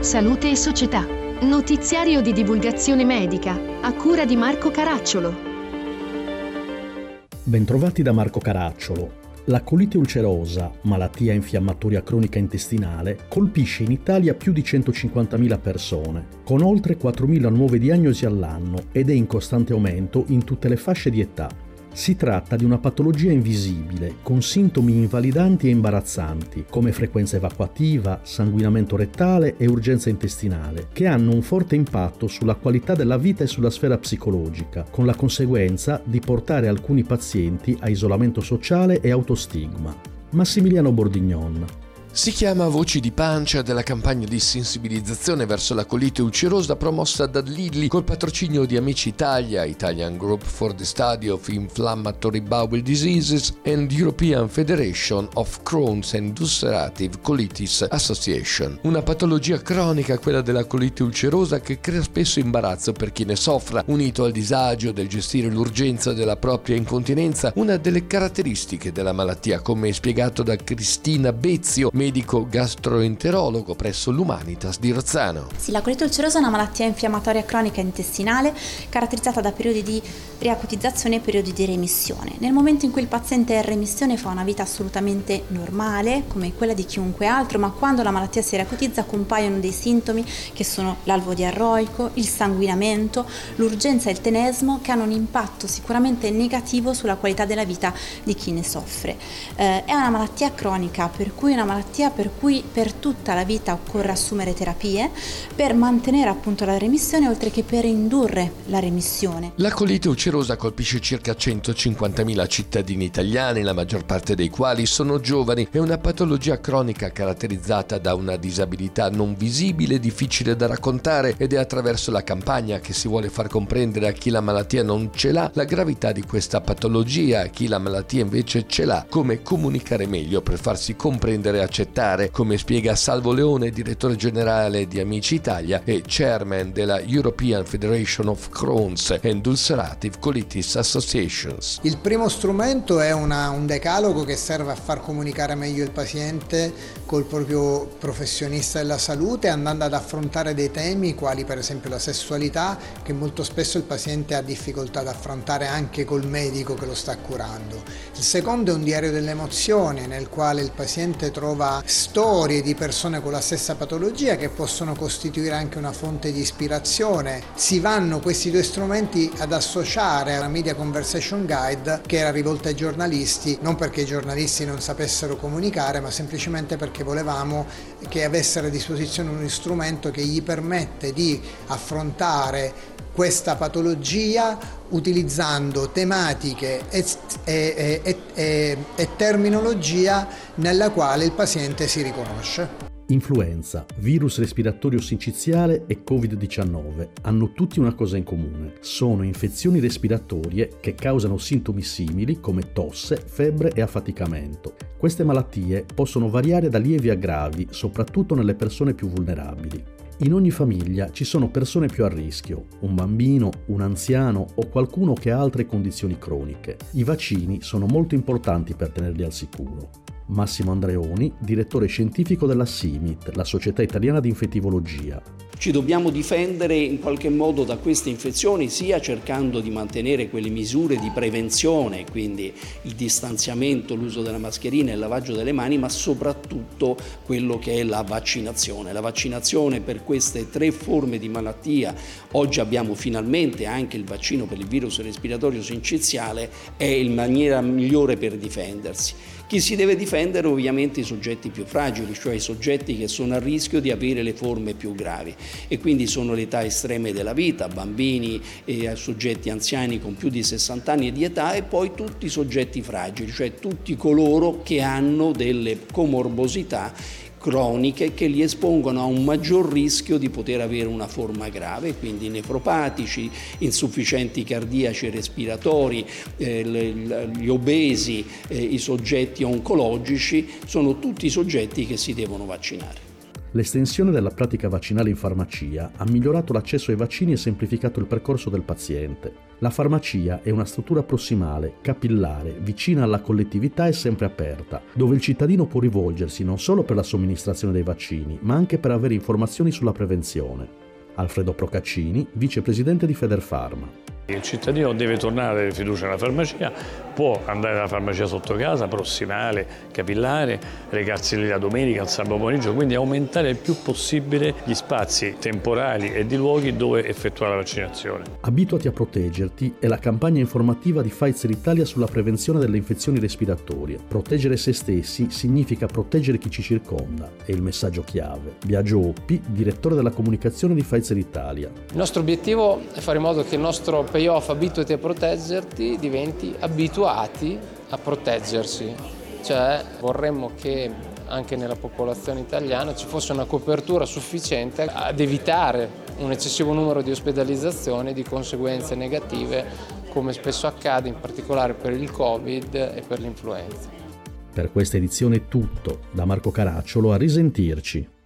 Salute e società. Notiziario di divulgazione medica, a cura di Marco Caracciolo. Bentrovati da Marco Caracciolo. La colite ulcerosa, malattia infiammatoria cronica intestinale, colpisce in Italia più di 150.000 persone, con oltre 4.000 nuove diagnosi all'anno ed è in costante aumento in tutte le fasce di età. Si tratta di una patologia invisibile, con sintomi invalidanti e imbarazzanti, come frequenza evacuativa, sanguinamento rettale e urgenza intestinale, che hanno un forte impatto sulla qualità della vita e sulla sfera psicologica, con la conseguenza di portare alcuni pazienti a isolamento sociale e autostigma. Massimiliano Bordignon. Si chiama Voci di Pancia della campagna di sensibilizzazione verso la colite ulcerosa promossa da Lilly col patrocinio di Amici Italia, Italian Group for the Study of Inflammatory Bowel Diseases and European Federation of Crohn's and Ulcerative Colitis Association. Una patologia cronica, quella della colite ulcerosa, che crea spesso imbarazzo per chi ne soffra, unito al disagio del gestire l'urgenza della propria incontinenza, una delle caratteristiche della malattia, come spiegato da Cristina Bezio, medico gastroenterologo presso l'Humanitas di Rozzano. Sì, la colite ulcerosa è una malattia infiammatoria cronica intestinale caratterizzata da periodi di riacutizzazione e periodi di remissione. Nel momento in cui il paziente è in remissione fa una vita assolutamente normale, come quella di chiunque altro, ma quando la malattia si riacutizza compaiono dei sintomi che sono l'alvo diarroico, il sanguinamento, l'urgenza e il tenesmo, che hanno un impatto sicuramente negativo sulla qualità della vita di chi ne soffre. È una malattia cronica, per cui per tutta la vita occorre assumere terapie per mantenere appunto la remissione, oltre che per indurre la remissione. La colite ulcerosa colpisce circa 150.000 cittadini italiani, la maggior parte dei quali sono giovani. È una patologia cronica caratterizzata da una disabilità non visibile, difficile da raccontare, ed è attraverso la campagna che si vuole far comprendere a chi la malattia non ce l'ha la gravità di questa patologia, a chi la malattia invece ce l'ha come comunicare meglio per farsi comprendere e accettare, come spiega Salvo Leone, direttore generale di Amici Italia e chairman della European Federation of Crohn's and Ulcerative Colitis Associations. Il primo strumento è un decalogo che serve a far comunicare meglio il paziente col proprio professionista della salute, andando ad affrontare dei temi quali per esempio la sessualità, che molto spesso il paziente ha difficoltà ad affrontare anche col medico che lo sta curando. Il secondo è un diario delle emozioni, nel quale il paziente trova storie di persone con la stessa patologia che possono costituire anche una fonte di ispirazione. Si vanno questi due strumenti ad associare alla Media Conversation Guide, che era rivolta ai giornalisti, non perché i giornalisti non sapessero comunicare, ma semplicemente perché volevamo che avessero a disposizione uno strumento che gli permette di affrontare questa patologia utilizzando tematiche e terminologia nella quale il paziente si riconosce. Influenza, virus respiratorio sinciziale e Covid-19 hanno tutti una cosa in comune. Sono infezioni respiratorie che causano sintomi simili come tosse, febbre e affaticamento. Queste malattie possono variare da lievi a gravi, soprattutto nelle persone più vulnerabili. In ogni famiglia ci sono persone più a rischio, un bambino, un anziano o qualcuno che ha altre condizioni croniche. I vaccini sono molto importanti per tenerli al sicuro. Massimo Andreoni, direttore scientifico della SIMIT, la Società Italiana di Infettivologia. Ci dobbiamo difendere in qualche modo da queste infezioni, sia cercando di mantenere quelle misure di prevenzione, quindi il distanziamento, l'uso della mascherina e il lavaggio delle mani, ma soprattutto quello che è la vaccinazione. La vaccinazione per queste 3 forme di malattia, oggi abbiamo finalmente anche il vaccino per il virus respiratorio sinciziale, è la maniera migliore per difendersi. Chi si deve difendere? Ovviamente i soggetti più fragili, cioè i soggetti che sono a rischio di avere le forme più gravi, e quindi sono le età estreme della vita, bambini e soggetti anziani con più di 60 anni di età, e poi tutti i soggetti fragili, cioè tutti coloro che hanno delle comorbosità croniche che li espongono a un maggior rischio di poter avere una forma grave, quindi nefropatici, insufficienti cardiaci e respiratori, gli obesi, i soggetti oncologici, sono tutti soggetti che si devono vaccinare. L'estensione della pratica vaccinale in farmacia ha migliorato l'accesso ai vaccini e semplificato il percorso del paziente. La farmacia è una struttura prossimale, capillare, vicina alla collettività e sempre aperta, dove il cittadino può rivolgersi non solo per la somministrazione dei vaccini, ma anche per avere informazioni sulla prevenzione. Alfredo Procaccini, vicepresidente di Federfarma. Il cittadino deve tornare a avere fiducia nella farmacia, può andare alla farmacia sotto casa, prossimale, capillare, recarsi lì la domenica, il sabato pomeriggio, quindi aumentare il più possibile gli spazi temporali e di luoghi dove effettuare la vaccinazione. Abituati a proteggerti è la campagna informativa di Pfizer Italia sulla prevenzione delle infezioni respiratorie. Proteggere se stessi significa proteggere chi ci circonda, è il messaggio chiave. Biagio Oppi, direttore della comunicazione di Pfizer Italia. Il nostro obiettivo è fare in modo che il nostro payoff abituati a proteggerti diventi abituati a proteggersi, cioè vorremmo che anche nella popolazione italiana ci fosse una copertura sufficiente ad evitare un eccessivo numero di ospedalizzazioni e di conseguenze negative come spesso accade in particolare per il Covid e per l'influenza. Per questa edizione è tutto, da Marco Caracciolo a risentirci.